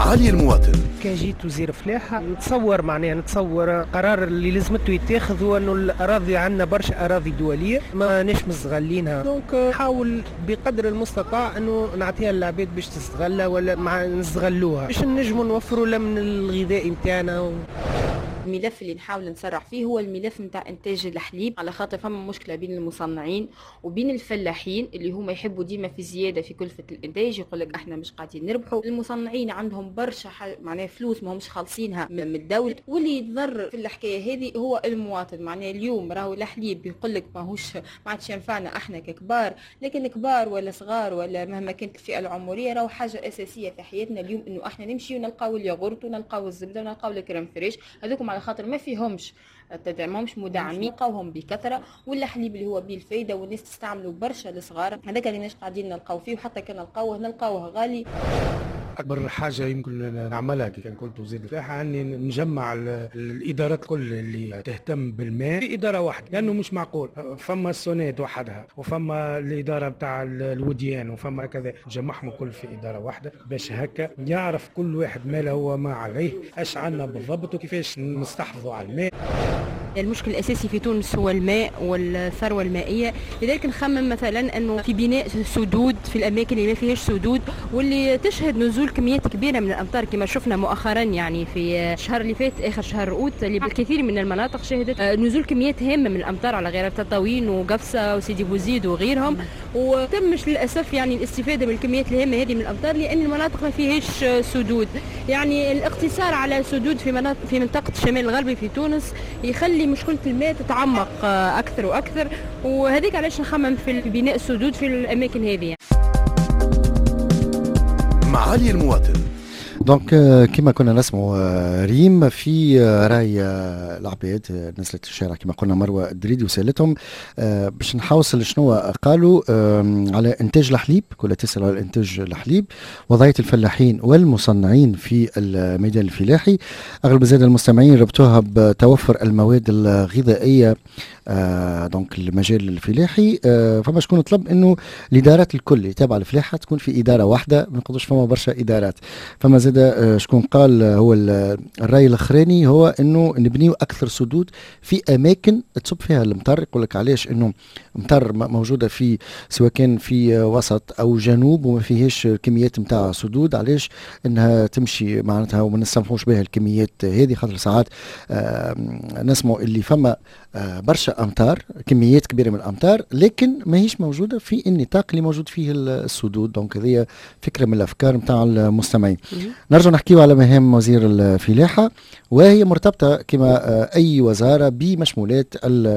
معالي المواطن. كان جيت وزير فلاحة نتصور قرار اللي لازمته يتاخذ هو انه الاراضي عندنا برشا اراضي دولية ما نش مستغلينها، دونك نحاول بقدر المستطاع انه نعطيها للعباد باش تستغلها ولا نستغلوها باش نجموا نوفروا لها من الغذاء نتاعنا. الملف اللي نحاول نسرح فيه هو الملف نتاع انتاج الحليب، على خاطر فما مشكله بين المصنعين وبين الفلاحين اللي هما يحبوا ديما في زياده في كلفه الانتاج، يقول لك احنا مش قاعدين نربحوا. المصنعين عندهم برشا معناها فلوس ما همش خالصين من الدوله، واللي يتضرر في الحكايه هذه هو المواطن. معناها اليوم راهو الحليب يقول لك ما عادش ينفعنا احنا ككبار، لكن كبار ولا صغار ولا مهما كانت الفئه العمريه راهو حاجه اساسيه في حياتنا اليوم، انه احنا نمشي ونلقاو الياغورت ونلقاو الزبده ونلقاو الكريم فريش، هذوكم على خاطر ما فيهمش ماهمش مدعمين، لقاوهم بكثره، ولا حليب اللي هو بالفايده والناس تستعملوا برشا الصغار، هذاك اللي مش قاعدين نلقاو فيه، وحتى كان نلقاوه غالي. اكبر حاجه يمكن نعملها كي كنت وزير الفلاحه اني نجمع الادارات الكل اللي تهتم بالماء في اداره واحده، لانه مش معقول فما السونات وحدها وفما الاداره بتاع الوديان وفما كذا، نجمعهم الكل في اداره واحده باش هكا يعرف كل واحد ما له وما عليه، اش عندنا بالضبط وكيفاش نستحفظوا على الماء. المشكل الأساسي في تونس هو الماء والثروة المائية، لذلك نخمم مثلا أنه في بناء سدود في الأماكن اللي ما فيهاش سدود واللي تشهد نزول كميات كبيرة من الأمطار، كما شفنا مؤخرا يعني في الشهر اللي فات آخر شهر أوت اللي بالكثير من المناطق شهدت نزول كميات هامة من الأمطار على غير تطاوين وقفصة وسيدي بوزيد وغيرهم، وتمش للأسف يعني الاستفادة من الكميات الهامة هذه من الأمطار لأن المناطق ما فيهاش سدود. يعني الاقتصار على سدود في منطقة الشمال الغربي في تونس يخلي مشكلة الماء تتعمق أكثر وأكثر، وهذيك علاش نخمم في بناء السدود في الأماكن هذه. معالي المواطن. دونك كما كنا نسمعوا ريم في راي العباد نزلت الشارع كما قلنا مروه الدريدي وسالتهم باش نحوصل شنو قالوا على انتاج الحليب، كلها تسال على انتاج الحليب، وضعيه الفلاحين والمصنعين في الميدان الفلاحي. اغلب زاد المستمعين ربطوها بتوفر المواد الغذائيه دونك المجال الفلاحي. فما شكون طلب انه الادارات الكل اللي تابعه الفلاحه تكون في اداره واحده، ما نقدرش فما برشا ادارات. فما زاد شكون قال هو الراي الاخراني هو انه نبنيو اكثر سدود في اماكن تصب فيها المطر. يقول لك علاش انه مطر موجوده في سواء كان في وسط او جنوب وما فيهاش كميات نتاع سدود، علاش انها تمشي معناتها وما نسمحوش بها الكميات هذه، خاطر ساعات نسمعوا اللي فما برشا امطار كميات كبيره من الامطار لكن ماهيش موجوده في النطاق اللي موجود فيه السدود. دونك هذه فكره من الافكار نتاع المستمعين. نرجع نحكيو على مهام وزير الفلاحه، وهي مرتبطه كما اي وزاره بمشمولات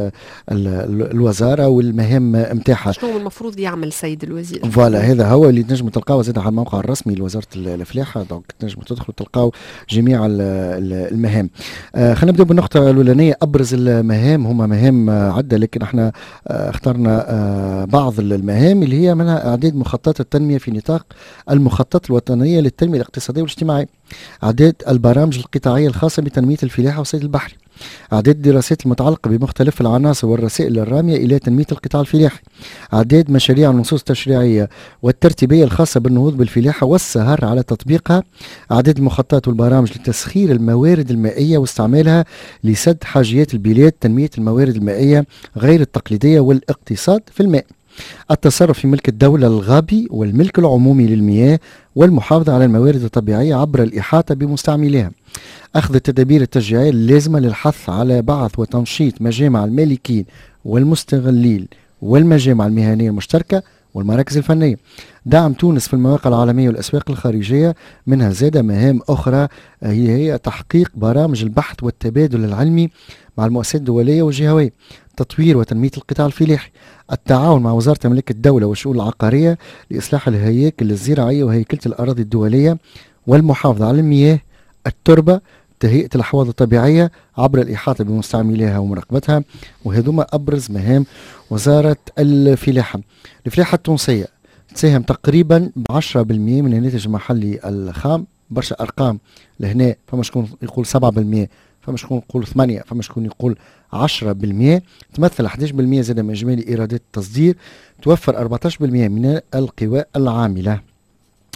الوزاره والمهام نتاعها. شنو المفروض يعمل سيد الوزير؟ فوالا هذا هو اللي تنجموا تلقاوه زاد على الموقع الرسمي لوزاره الفلاحه، دونك تنجموا تدخلوا تلقاو جميع المهام. خلينا نبداو بالنقطه الاولانيه. ابرز المهام هما مهام عده، لكن احنا اخترنا بعض المهام اللي هي منها اعداد مخططات التنميه في نطاق المخطط الوطنيه للتنميه الاقتصاديه والاجتماعيه، اعداد البرامج القطاعيه الخاصه بتنميه الفلاحه والصيد البحري، اعداد الدراسات المتعلقه بمختلف العناصر والرسائل الراميه الى تنميه القطاع الفلاحي، اعداد مشاريع النصوص التشريعيه والترتيبيه الخاصه بالنهوض بالفلاحه والسهر على تطبيقها، اعداد المخططات والبرامج لتسخير الموارد المائيه واستعمالها لسد حاجيات البلاد، تنميه الموارد المائيه غير التقليديه والاقتصاد في الماء، التصرف في ملك الدولة الغابي والملك العمومي للمياه والمحافظة على الموارد الطبيعية عبر الإحاطة بمستعمليها، أخذ التدابير التشجيعية اللازمة للحث على بعث وتنشيط مجامع المالكين والمستغلين والمجامع المهنية المشتركة والمراكز الفنية، دعم تونس في المواقع العالمية والأسواق الخارجية. منها زاد مهام أخرى هي تحقيق برامج البحث والتبادل العلمي مع المؤسسات الدولية والجهوية، تطوير وتنمية القطاع الفلاحي، التعاون مع وزارة مملكة الدولة والشؤون العقارية لإصلاح الهياكل الزراعية وهيكلة الأراضي الدولية والمحافظة على المياه، التربة، تهيئة الأحواض الطبيعية عبر الإحاطة بمستعمليها ومراقبتها. وهذوما أبرز مهام وزارة الفلاحة. الفلاحة التونسية تساهم تقريبا ب10% من الناتج المحلي الخام. برشا أرقام لهنا، فما شكون يقول 7%، فما شكون يقول 8%، فما شكون يقول 10%. تمثل 11% زاد من إجمالي إيرادات التصدير، توفر 14% من القوى العاملة.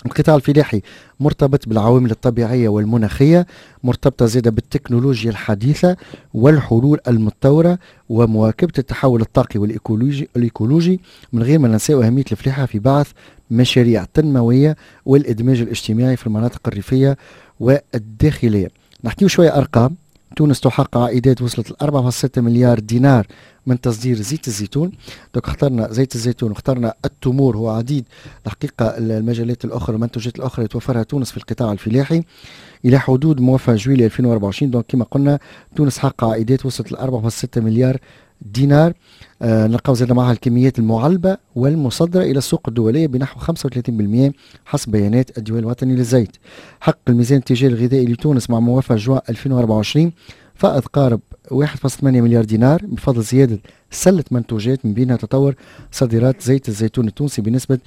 القطاع الفلاحي مرتبط بالعوامل الطبيعية والمناخية، مرتبطة زيادة بالتكنولوجيا الحديثة والحلول المتطورة ومواكبة التحول الطاقي والإيكولوجي من غير ما ننسى أهمية الفلاحة في بعث مشاريع تنموية والإدماج الاجتماعي في المناطق الريفية والداخلية. نحكيو شوية أرقام. تونس تحقق عائدات وصلت ل 4.6 مليار دينار من تصدير زيت الزيتون. دوك اخترنا زيت الزيتون واخترنا التمور، هو عديد الحقيقة المجالات الأخرى المنتوجات الأخرى اللي توفرها تونس في القطاع الفلاحي إلى حدود موافق جويلية 2024. دونك كما قلنا تونس حقق عائدات وصلت ل 4.6 مليار دينار. نلقاو زاد معها الكميات المعلبة والمصدرة إلى السوق الدولية بنحو 35% حسب بيانات الديوان الوطني للزيت. حقق الميزان التجاري الغذائي لتونس مع موافق جوان 2024 فائض قارب 1.8 مليار دينار بفضل زيادة سلة منتوجات من بينها تطور صادرات زيت الزيتون التونسي بنسبة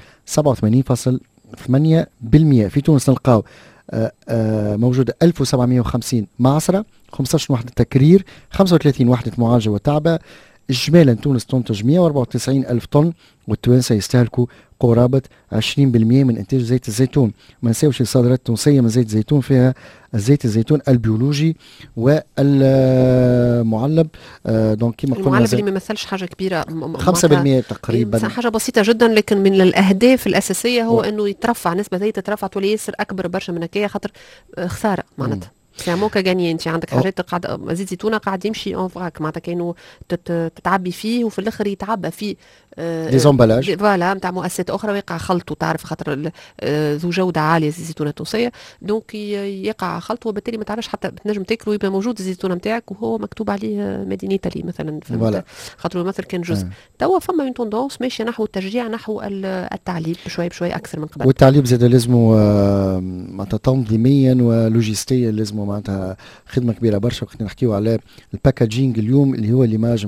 87.8%. في تونس نلقاو موجودة 1750 معصرة، 15 وحدة تكرير، 35 وحدة معالجة وتعبئة. إجمالا تونس تنتج 194 ألف طن والتوانسة يستهلكوا قرابة 20% من إنتاج زيت الزيتون. ما نساوش الصادرات التونسية من زيت الزيتون فيها زيت الزيتون البيولوجي والمعلب. دونك كما قلنا المعلب اللي ما يمثلش حاجة كبيرة 5% تقريبا، حاجة بسيطة جدا، لكن من الأهداف الأساسية هو أنه يترفع نسبة زيت، تترفع تولي ياسر أكبر برشا من هكايا، خاطر خسارة معناتها سامو كغاني. انت عندك حاجات قاعد زيت زيتونه قاعد يمشي اون فراك معناتها كانوا تتعبي فيه وفي الاخر يتعبى فيه دي زومبالاج فوالا نتاع مؤسسات اخرى ويقع خلطه، تعرف خاطر ذو جوده عاليه زيت الزيتونه التونسيه، دونك يقع خلطه وبالتالي ما تعرفش حتى تنجم تاكله يبقى موجود الزيتونه نتاعك وهو مكتوب عليه ميد ان ايطالي مثلا، فهمت؟ خاطر مثلا كان جزء توا فما اون توندونس ماشيه نحو التشجيع نحو التعليب بشوي بشوي اكثر من قبل. والتعليب زاد لازمه معناتها تنظيميا ولوجستيا لازمه معناتها خدمه كبيره برشا. وقت نحكيو على الباكاجينج اليوم اللي هو ليماج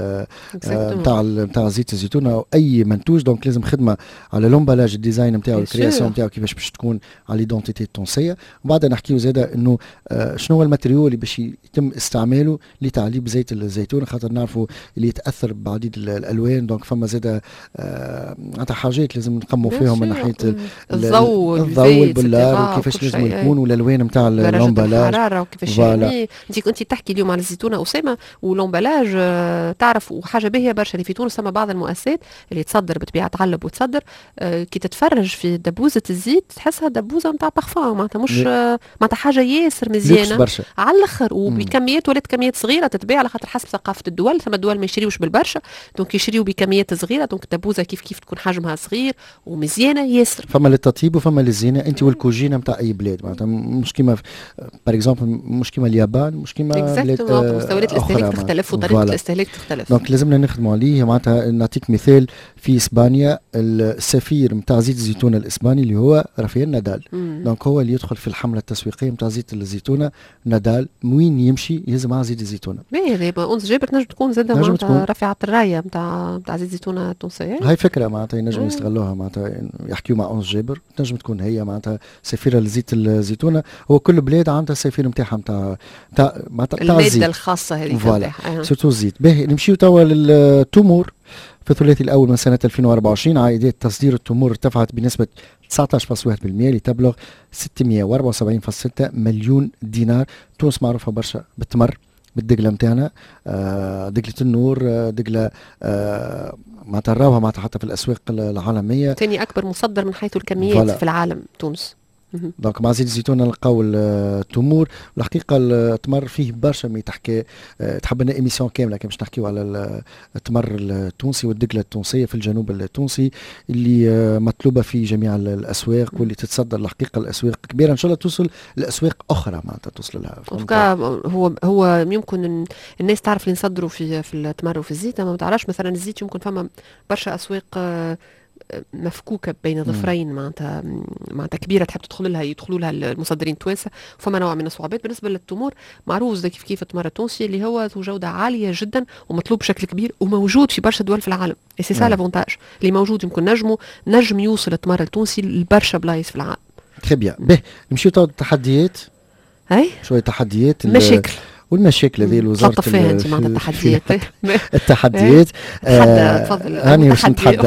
نتاع زيت الزيتون او اي منتوج، دونك لازم خدمه على لومبالاج الديزاين نتاعو الكرياسيون نتاعو كيفاش باش تكون على ليدونتيتي التونسيه. وبعدها نحكيو زاده انه شنو هو الماتريال اللي باش يتم استعماله لتعليب زيت الزيتون، خاطر نعرفوا اللي يتاثر بعديد الالوان. دونك فما زاده معناتها حاجات لازم نقموا فيهم من ناحيه الضوء والبلار وكيفاش لازم يكون والالوان نتاع اللومبالاج وكيفاش يعني. انت تحكي اليوم على الزيتونه اسامه ولومبالاج، تعرف وحاجه باهيه برشا اللي في تونس ثم بعض المؤسسات اللي تصدر بطبيعه تعلب وتصدر، كي تتفرج في دبوزه الزيت تحسها دبوزه نتاع بارفان معناتها مش معناتها حاجه ياسر مزيانه على الاخر وبكميات ولات كميات صغيره تتباع على خاطر حسب ثقافه الدول. ثم الدول ما يشريوش بالبرشا دونك يشريوا بكميات صغيره، دونك الدبوزه كيف تكون حجمها صغير ومزيانه ياسر. فما للتطيب وفما للزينه انت والكوجينه نتاع اي بلاد معناتها مش كيما بار اكزومبل مش كيما اليابان مش كيما بلاد مستويات الاستهلاك تختلف وطريقه الاستهلاك تختلف. دونك لازمنا نخدموا عليه. معناتها نعطيك مثال في اسبانيا السفير نتاع زيت الزيتون الاسباني اللي هو رافائيل نادال، دونك هو اللي يدخل في الحمله التسويقيه نتاع زيت الزيتونه. نادال وين يمشي يهز معاه زيت الزيتونه. باهي انس جابر تنجم تكون زاد معناتها رافعه الرايه نتاع زيت الزيتونه التونسيه. هاي فكره معناتها ينجموا يستغلوها، معناتها يحكيوا مع انس جابر تنجم تكون هي معناتها سفيره لزيت الزيتونه. هو كل بلاد عندها السفير نتاعها نتاع الماده الخاصه هذه نتاعها سورتو الزيت. باهي نمشيو توا للتمور. في الثلاثي الأول من سنة 2024 عائدات تصدير التمور ارتفعت بنسبة 19.1% لتبلغ 674.6 مليون دينار. تونس معروفة برشا بالتمر بالدقلة متاعنا، دقلة النور، دقلة معناتها نراوها معناتها حتى في الأسواق العالمية. ثاني أكبر مصدر من حيث الكميات في العالم تونس. دونك مع زيت الزيتون نلقاو التمور. والحقيقه التمر فيه برشا ما تحكي، تحب لنا ايميسيون كامله كي باش نحكيو على التمر التونسي والدقله التونسيه في الجنوب التونسي اللي مطلوبه في جميع الاسواق واللي تتصدر الحقيقه الاسواق كبيره ان شاء الله توصل لاسواق اخرى معناتها توصل لها. هو يمكن الناس تعرف اللي نصدروا في التمر وفي الزيت، ما تعرفش مثلا الزيت يمكن فما برشا اسواق مفكوكه بين ظفرين معناتها كبيره تحب يدخلوا لها المصدرين التوانسه، فما نوع من الصعوبات. بالنسبه للتمور معروف كيف التمر التونسي اللي هو ذو جوده عاليه جدا ومطلوب بشكل كبير وموجود في برشا دول في العالم. سي سا لافونتاج اللي موجود، يمكن نجم يوصل التمر التونسي لبرشا بلايص في العالم. تري بيان. باهي نمشيو تو التحديات. اي شويه تحديات مشاكل والمشاكل هذه وزاره تلطف فيها انت معناتها التحديات. التحديات تفضل هاني باش نتحدى.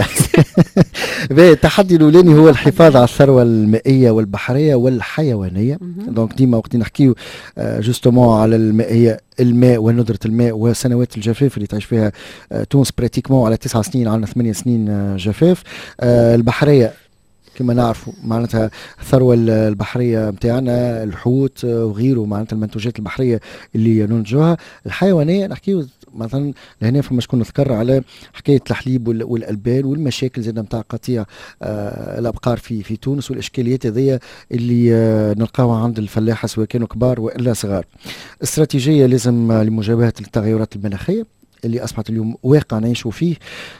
التحدي الاولاني هو الحفاظ على الثروه المائيه والبحريه والحيوانيه. دونك ديما وقت نحكيو جوستومون على الماء وندرة الماء وسنوات الجفاف اللي تعيش فيها تونس براتيكمون على 9 سنين، عندنا 8 سنين جفاف. البحرية كما نعرفوا معناتها الثروة البحرية متاعنا الحوت وغيره، معناتها المنتوجات البحرية اللي ننتجوها. الحيوانية نحكيو مثلا لهنا فما شكون نذكر على حكاية الحليب والألبان والمشاكل زادة نتاع قطيع الأبقار في تونس والإشكاليات هذيا اللي نلقاوها عند الفلاحة سواء كانوا كبار وإلا صغار. استراتيجية لازم لمجابهة التغيرات المناخية اللي أصبحت اليوم واقع نعيشوا فيه.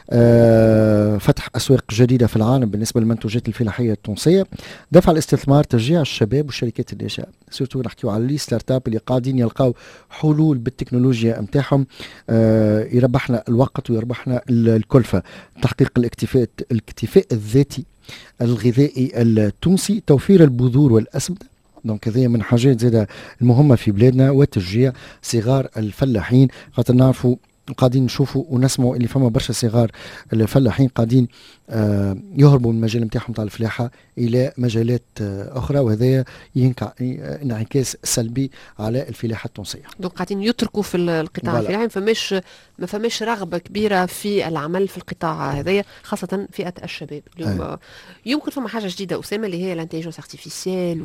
فتح أسواق جديدة في العالم بالنسبة للمنتوجات الفلاحية التونسية. دفع الاستثمار، تشجيع الشباب والشركات الناشئة، سورتو نحكيو على لي ستارت اب اللي قاعدين يلقاو حلول بالتكنولوجيا نتاعهم يربحنا الوقت ويربحنا الكلفة. تحقيق الاكتفاء الذاتي الغذائي التونسي، توفير البذور والأسمدة. دونك هذه من حاجات زادة المهمة في بلادنا، وتشجيع صغار الفلاحين، خاطر نعرفوا قاعدين نشوفوا ونسمعوا اللي فما برشا صغار الفلاحين قاعدين يهربوا من المجال نتاعهم تاع الفلاحه الى مجالات اخرى، وهذا انعكاس سلبي على الفلاحه التونسيه. دونك قاعدين يتركوا في القطاع الفلاحي، ما فماش رغبه كبيره في العمل في القطاع هذايا، خاصه فئه الشباب اليوم. يمكن فما حاجه جديده اسامه اللي هي الانتيجنس ارتيفيسيال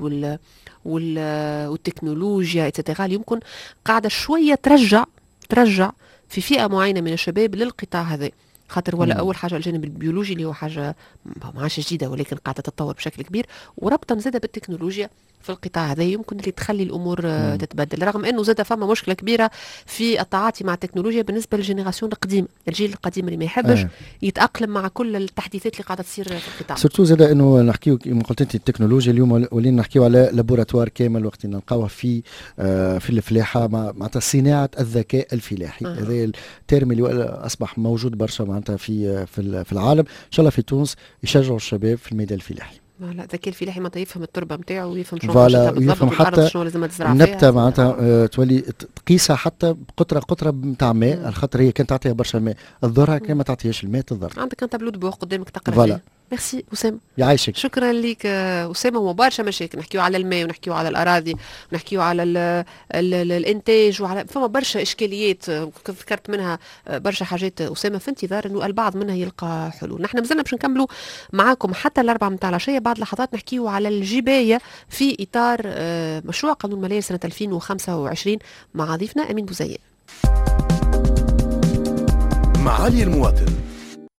والتكنولوجيا اتسيتيرا، اللي يمكن قاعده شويه ترجع في فئة معينة من الشباب للقطاع هذا، خاطر ولا أول حاجة الجانب البيولوجي اللي هو حاجة ما عادش جديدة ولكن قاعدة تتطور بشكل كبير، وربطا زادة بالتكنولوجيا في القطاع هذا يمكن اللي تخلي الأمور تتبدل، رغم أنه زادة فما مشكلة كبيرة في التعاطي مع التكنولوجيا بالنسبة للجينيراسيون القديم، الجيل القديم اللي ما يحبش يتأقلم مع كل التحديثات اللي قاعدة تصير في القطاع. سورتو زادة أنه نحكيو كما قلت أنت التكنولوجيا اليوم ولينا نحكيو على لابوراتوار كامل وقت نلقاوها في الفلاحة مع صناعة الذكاء الفلاحي. هذا الترم اللي أصبح موجود برشا معناتها في العالم، إن شاء الله في تونس يشجعوا الشباب في الميدان الفلاحي. لا الذكاء الفلاحي معناتها يفهم التربه نتاعو ويفهم شنو يفهم حتى شنو لازم تزرع فيها النبته معناتها تولي تقيسها حتى بقطره نتاع ماء، الخاطر هي كانت تعطيها برشا ماء تضرها، كان ما تعطيهاش الماء تضر. عندك انت تابلو دو قدامك تقرا فيه. ميرسي أسامة، يعيشك. شكرا لك أسامة. وبرشا مشاكل نحكيو على الماء ونحكيو على الأراضي ونحكيو على الإنتاج وعلى فما برشا إشكاليات ذكرت منها برشا حاجات أسامة، في انتظار إنه البعض منها يلقى حلول. نحن مازلنا باش نكملوا معاكم حتى الأربعة متاع العشية، بعد لحظات نحكيو على الجباية في إطار مشروع قانون المالية سنة 2025 مع ضيفنا أمين بوزيان. معالي المواطن.